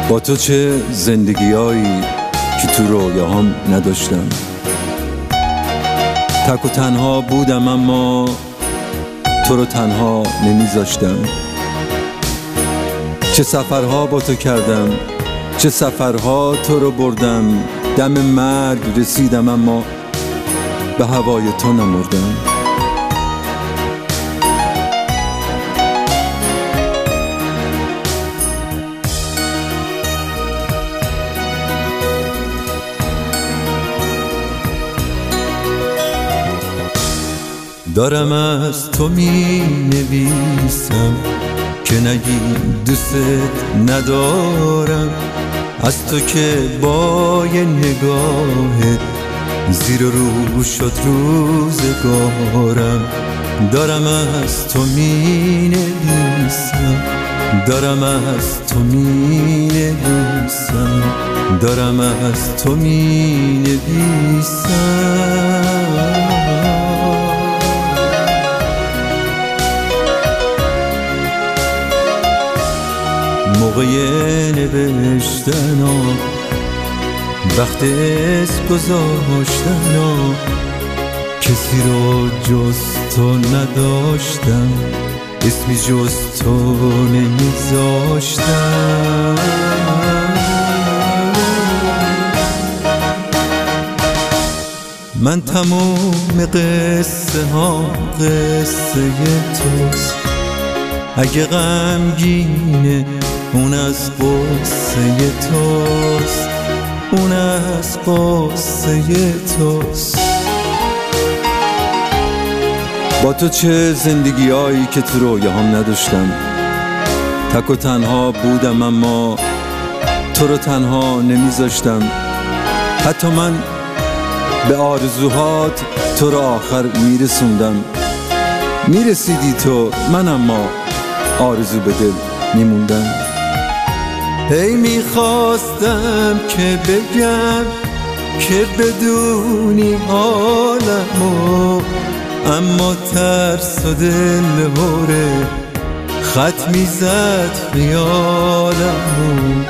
با تو چه زندگیایی که تو رویاهام نداشتم. تک و تنها بودم اما تو رو تنها نمیذاشتم. چه سفرها با تو کردم، چه سفرها تو رو بردم. دم مرگ رسیدم اما به هوای تو نمردم. دارم از تو می نویسم که نگی دوست ندارم. از تو که با یه نگاهت زیر و رو شد روزگارم. دارم از تو می نویسم، دارم از تو می نویسم، دارم از تو می نویسم. موقع نوشتن وقت اسم گذاشتن کسی رو جز تو نداشتم، اسمی جز تو نمیذاشتم. من تموم قصه ها قصه توست. اگه غمگینه اون از قصه توست، اون از قصه توست. با تو چه زندگیایی که تو رویاهام نداشتم. تک و تنها بودم اما تو رو تنها نمیذاشتم. حتی من به آرزوهات تو رو آخر میرسوندم. میرسیدی تو، من اما آرزو به دل میموندم. هی میخواستم که بگم که بدونی حالمو، اما ترس و دل هوره خط میزد خیالمو.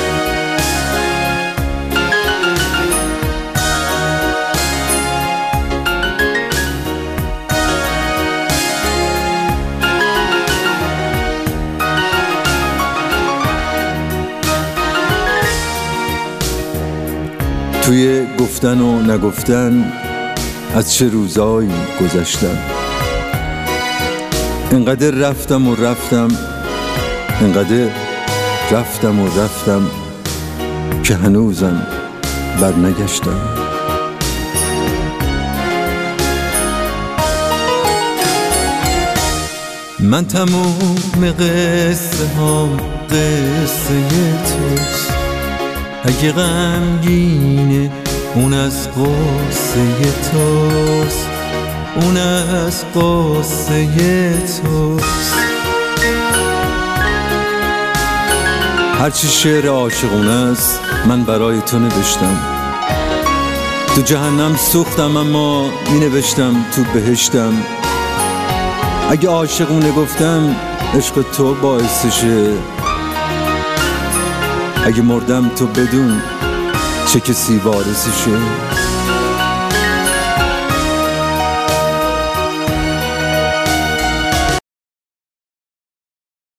توی گفتن و نگفتن از چه روزایی گذشتم. انقدر رفتم و رفتم، انقدر رفتم و رفتم که هنوزم برنگشتم. من تموم قصه ها قصه توست. اگه غمگینه اون از قصه توست، اون از قصه توست. هرچی شعر عاشقونه است من برای تو نوشتم. تو جهنم سوختم اما می نوشتم تو بهشتم. اگه عاشقونه گفتم عشق تو باعثشه. اگه مردم تو بدون چه کسی وارثشه.